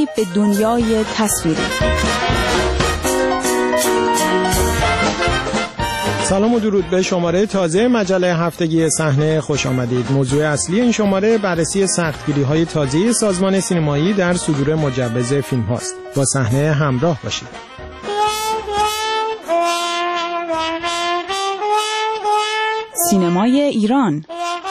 به دنیای تصویری. سلام و درود به شماره تازه مجله هفتگی صحنه خوش آمدید. موضوع اصلی این شماره بررسی سختگیری‌های تازه سازمان سینمایی در صدور مجوز فیلم هاست. با صحنه همراه باشید. سینمای ایران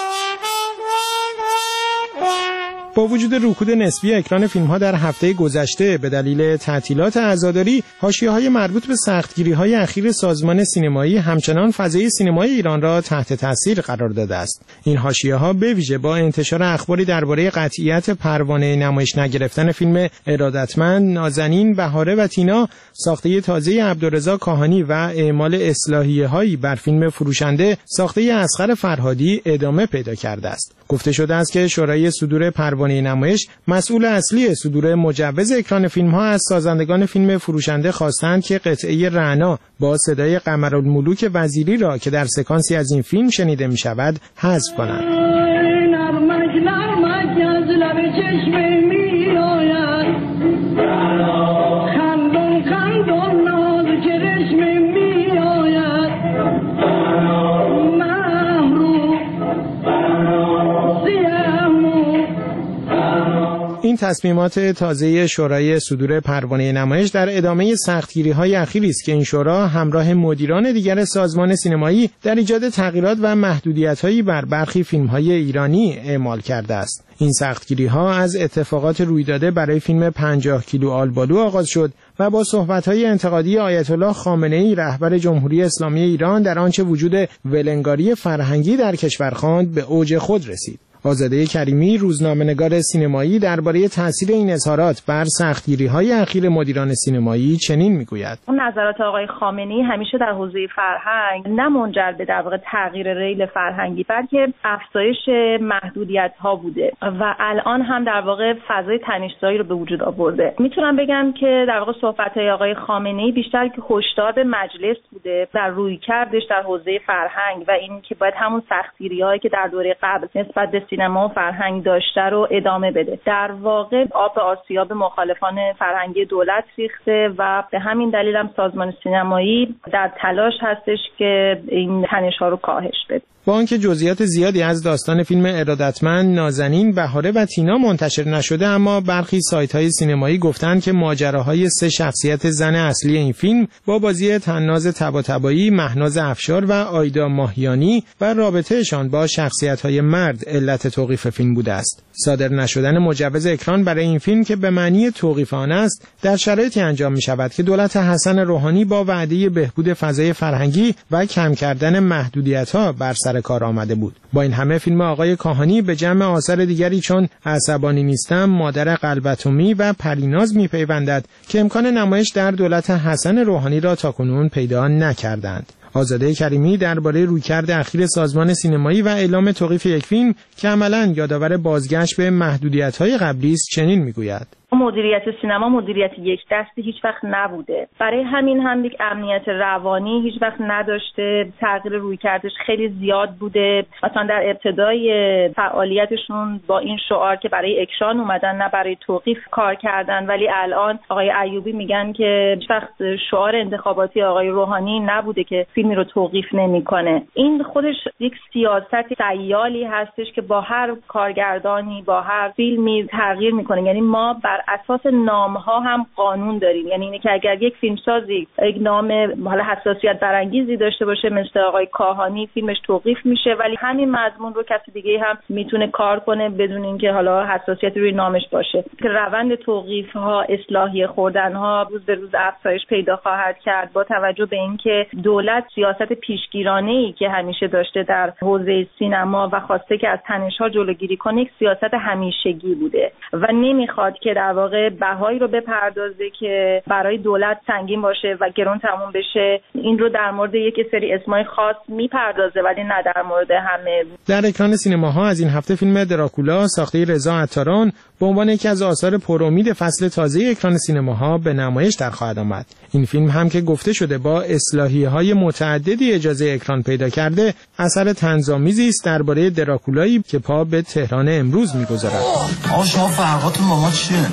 با وجود رکود نسبی اکران فیلم‌ها در هفته گذشته به دلیل تعطیلات عزاداری، حاشیه‌های مربوط به سختگیری‌های اخیر سازمان سینمایی همچنان فضای سینمای ایران را تحت تاثیر قرار داده است. این حاشیه‌ها به ویژه با انتشار اخباری درباره قطعیت پروانه نمایش نگرفتن فیلم ارادتمند، نازنین، بهاره و تینا، ساخته تازه عبدالرضا کاهانی و اعمال اصلاحیه‌هایی بر فیلم فروشنده ساخته اصغر فرهادی ادامه پیدا کرده است. گفته شده است که شورای صدور پروانه نمایش مسئول اصلی صدور مجوز اکران فیلم‌ها از سازندگان فیلم فروشنده خواستند که قطعه رعنا با صدای قمرالملوک وزیری را که در سکانسی از این فیلم شنیده می‌شود حذف کنند. این تصمیمات تازه شورای صدور پروانه نمایش در ادامه سختگیری‌های اخیری است که این شورا همراه مدیران دیگر سازمان سینمایی در ایجاد تغییرات و محدودیت‌هایی بر برخی فیلم‌های ایرانی اعمال کرده است. این سختگیری‌ها از اتفاقات رویداده برای فیلم 50 کیلو آلبالو آغاز شد و با صحبت‌های انتقادی آیت الله خامنه‌ای رهبر جمهوری اسلامی ایران در آنچه وجود ولنگاری فرهنگی در کشور خواند به اوج خود رسید. آزاده کریمی روزنامه‌نگار سینمایی درباره تاثیر این اظهارات بر سختگیری‌های اخیر مدیران سینمایی چنین می‌گوید: اون نظرات آقای خامنه‌ای همیشه در حوزه فرهنگ نه منجر به در واقع تغییر ریل فرهنگی بلکه افزایش محدودیت‌ها بوده و الان هم در واقع فضای تنش‌زایی رو به وجود آورده. میتونم بگم که در واقع صحبت‌های آقای خامنه‌ای بیشتر که هشدار به مجلس بوده در رویکردش در حوزه فرهنگ و این که باید همون سختگیری‌هایی که در دوره قبل نسبت به سینما و فرهنگ داشته رو ادامه بده. در واقع آب آسیاب مخالفان فرهنگی دولت ریخته و به همین دلیل هم سازمان سینمایی در تلاش هستش که این تنش‌ها رو کاهش بده. با آنکه جزئیات زیادی از داستان فیلم ارادتمند، نازنین، بهاره و تینا منتشر نشده، اما برخی سایت‌های سینمایی گفتند که ماجراهای 3 شخصیت زن اصلی این فیلم با بازی طناز طباطبایی، مهناز افشار و آیدا ماهیانی و رابطه‌شان با شخصیت‌های مرد علت توقیف فیلم بوده است. صادر نشدن مجوز اکران برای این فیلم که به معنی توقیف آن است، در شرایطی انجام می‌شود که دولت حسن روحانی با وعده بهبود فضای فرهنگی و کم کردن محدودیت‌ها بر سر کار آمده بود. با این همه فیلم آقای کاهانی به جمع آثار دیگری چون عصبانی نیستم، مادر قلب‌اتمی و پریناز می‌پیوندد که امکان نمایش در دولت حسن روحانی را تاکنون پیدا نکردند. آزاده کریمی درباره رویکرد اخیر سازمان سینمایی و اعلام توقیف یک فیلم که عملاً یادآور بازگشت به محدودیت‌های قبلی است چنین می‌گوید: مدیریت سینما مدیریت یک دستی هیچ وقت نبوده. برای همین هم یک امنیت روانی هیچ وقت نداشته. تغییر رویکردش خیلی زیاد بوده. مثلا در ابتدای فعالیتشون با این شعار که برای اکران اومدن نه برای توقیف کار کردن، ولی الان آقای ایوبی میگن که هیچ وقت شعار انتخاباتی آقای روحانی نبوده که فیلمی رو توقیف نمیکنه. این خودش یک سیاست سیالی هستش که با هر کارگردانی با هر فیلمی تغییر میکنه. یعنی ما بر اساس نام‌ها هم قانون داریم. یعنی اینه که اگر یک فیلمسازی یک نام حالا حساسیت برانگیزی داشته باشه مثل آقای کاهانی، فیلمش توقیف میشه، ولی همین مضمون رو کسی دیگه هم میتونه کار کنه بدون اینکه حالا حساسیت روی نامش باشه. که روند توقیف‌ها، اصلاحیه خوردن‌ها روز به روز افزایش پیدا خواهد کرد با توجه به اینکه دولت سیاست پیشگیرانه‌ای که همیشه داشته در حوزه سینما و خواسته که از تنش‌ها جلوگیری کنه، یک سیاست همیشگی بوده و نمیخواد که در واقع بهایی رو بپردازه که برای دولت سنگین باشه و گران تموم بشه. این رو در مورد یک سری اسمای خاص میپردازه ولی نه در مورد همه. در اکران سینماها از این هفته فیلم دراکولا ساخته رضا عطاران به عنوان یکی از آثار پرامید فصل تازه اکران سینماها به نمایش در خواهد آمد. این فیلم هم که گفته شده با اصلاحیه‌های متعددی اجازه اکران پیدا کرده، اثر طنزآمیزی است درباره دراکولایی که پا به تهران امروز می‌گذارد. آقا شما فرقاتون با ما چیه؟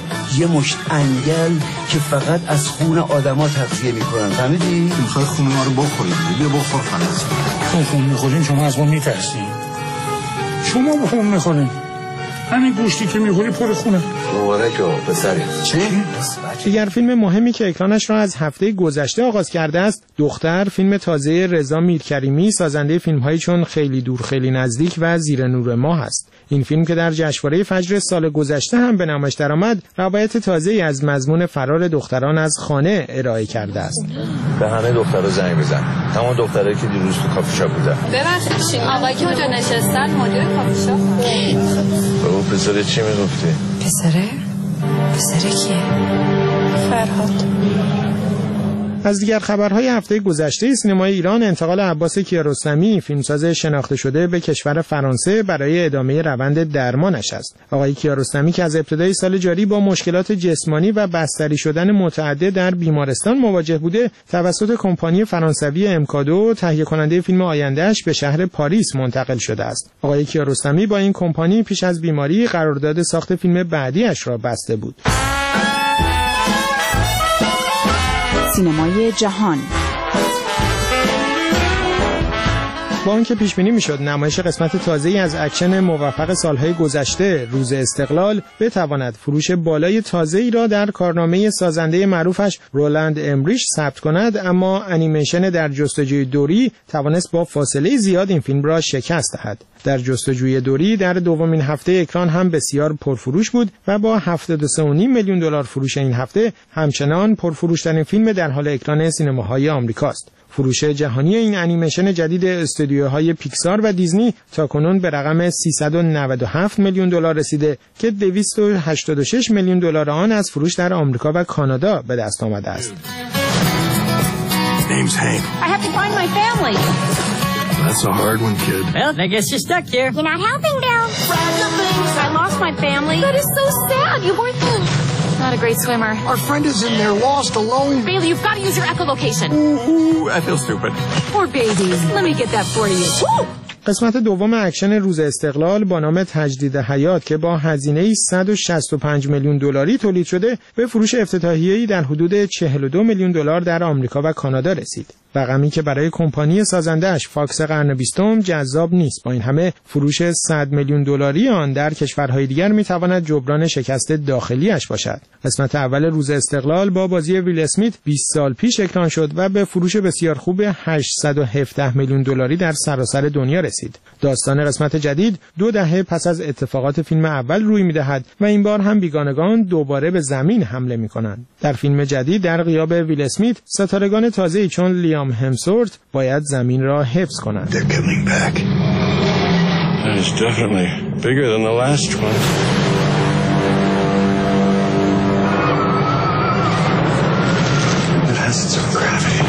یه مشت انگل که فقط از خون آدما تغذیه میکنن. فهمیدی؟ میخوای خون ما رو بخورید. بیا بخور خلاص. خون میخورین شما از ما میترسین. شما خون میخورین. همین گوشتی که میخوری پر خونه. مبارکه پسری. چی؟ دیگر فیلم مهمی که اکرانش را از هفته گذشته آغاز کرده است دختر، فیلم تازه رضا میرکریمی سازنده فیلم‌هایی چون خیلی دور خیلی نزدیک و زیر نور ماه است. این فیلم که در جشنواره فجر سال گذشته هم به نمایش درآمد، روایت تازه‌ای از مضمون فرار دختران از خانه ارائه کرده است. به همه دخترها زنگ بزن. تمام دخترایی که دیروز تو کافی شاپ بودن. ببخشید آقایی که اونجا نشستن مدیر کافی شاپ. بابا پسر چی میگفتی؟ پسره کیه؟ فرهاد. از دیگر خبرهای هفته گذشته سینمای ایران انتقال عباس کیارستمی، فیلمساز شناخته شده، به کشور فرانسه برای ادامه روند درمانش است. آقای کیارستمی که از ابتدای سال جاری با مشکلات جسمانی و بستری شدن متعدد در بیمارستان مواجه بوده، توسط کمپانی فرانسوی امکادو تهیه کننده فیلم آیندهش به شهر پاریس منتقل شده است. آقای کیارستمی با این کمپانی پیش از بیماری قرارداد ساخت فیلم بعدیش را بسته بود. سینمای جهان. با آنکه پیش بینی میشد نمایش قسمت تازه‌ای از اکشن موفق سالهای گذشته روز استقلال بتواند فروش بالای تازه‌ای را در کارنامه سازنده معروفش رولند امریش ثبت کند، اما انیمیشن در جستجوی دوری توانست با فاصله زیاد این فیلم را شکست دهد. در جستجوی دوری در دومین هفته اکران هم بسیار پرفروش بود و با 73.5 میلیون دلار فروش این هفته همچنان پرفروش‌ترین فیلم در حال اکران سینماهای آمریکاست. فروش جهانی این انیمیشن جدید استودیوهای پیکسار و دیزنی تاکنون به رقم 397 میلیون دلار رسیده که 286 میلیون دلار آن از فروش در آمریکا و کانادا به دست آمده است. Name's Hank. I have to find my family. That's a hard one, kid. Well, I guess you're stuck here. You're not helping, Bill. I lost my family. That is so sad. You weren't not a great swimmer. Our friend is in there lost alone. Bailey, you've got to use your echolocation. Ooh, I feel stupid. Poor babies. Let me get that for you. Woo! قسمت دوم اکشن روز استقلال با نام تجدید حیات که با هزینه 165 میلیون دلاری تولید شده به فروش افتتاحیه‌ای در حدود 42 میلیون دلار در آمریکا و کانادا رسید. رقمی که برای کمپانی سازنده‌اش فاکس قرن 20 جذاب نیست. با این همه فروش 100 میلیون دلاری آن در کشورهای دیگر می‌تواند جبران شکست داخلی‌اش باشد. قسمت اول روز استقلال با بازی ویل اسمیت 20 سال پیش اکران شد و به فروش بسیار خوب 817 میلیون دلاری در سراسر دنیا رسید. داستان قسمت جدید 2 دهه پس از اتفاقات فیلم اول روی می‌دهد و این بار هم بیگانگان دوباره به زمین حمله می‌کنند. در فیلم جدید در غیاب ویل اسمیت، ستارگان تازه‌ای چون لیام همسورت باید زمین را حفظ کنند. They're coming back. That is definitely bigger than the last one. It has its own gravity.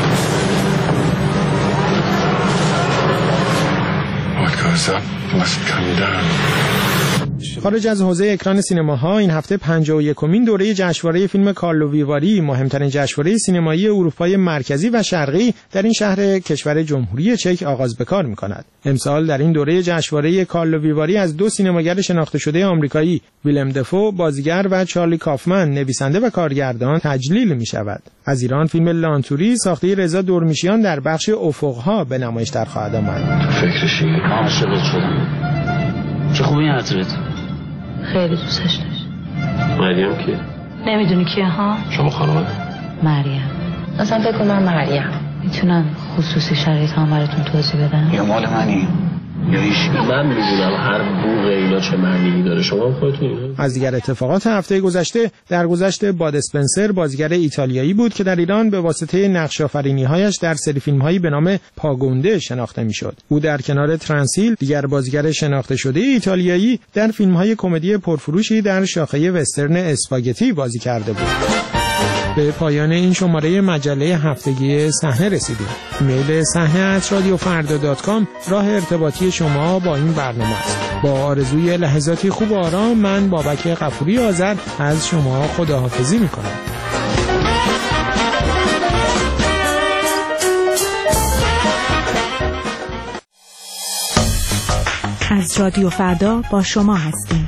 What goes up must come down. خارج از حوزه اکران سینماها این هفته 51مین دوره جشنواره فیلم کارلو ویواری، مهمترین جشنواره سینمایی اروپای مرکزی و شرقی، در این شهر کشور جمهوری چک آغاز به کار می‌کند. امسال در این دوره جشنواره کارلو ویواری از 2 سینماگر شناخته شده آمریکایی، ویلم دفو بازیگر و چارلی کافمن نویسنده و کارگردان تجلیل می‌شود. از ایران فیلم لانتوری ساخته رضا دورمیشیان در بخش افق‌ها به نمایش در خواهد آمد. فکرشی عاشقت شدم. چه خوبی حضرت. خیلی دوستش داشت. مریم کیه؟ نمیدونی کیه ها؟ شما خانومه؟ مریم. اصلا فکر کنم مریم. میتونم خصوصی شرایط هم براتون توضیح بدم؟ یا مال منی یا هیچ. من میدونم هر بوق اینا چه معنی داره. شما خودتون. از دیگر اتفاقات هفته گذشته درگذشت باد اسپنسر بازیگر ایتالیایی بود که در ایران به واسطه نقش آفرینی‌هایش در سری فیلم‌هایی به نام پاگونده شناخته می‌شد. او در کنار ترانسیل، دیگر بازیگر شناخته شده ایتالیایی، در فیلم‌های کمدی پرفروشی در شاخه وسترن اسپاگتی بازی کرده بود. به پایان این شماره مجله هفتگی صحنه رسیدیم. ایمیل sahne@radiofarda.com راه ارتباطی شما با این برنامه است. با آرزوی لحظاتی خوب و آرام، من بابک غفوری آذر از شما خداحافظی می‌کنم. از رادیو فردا با شما هستیم.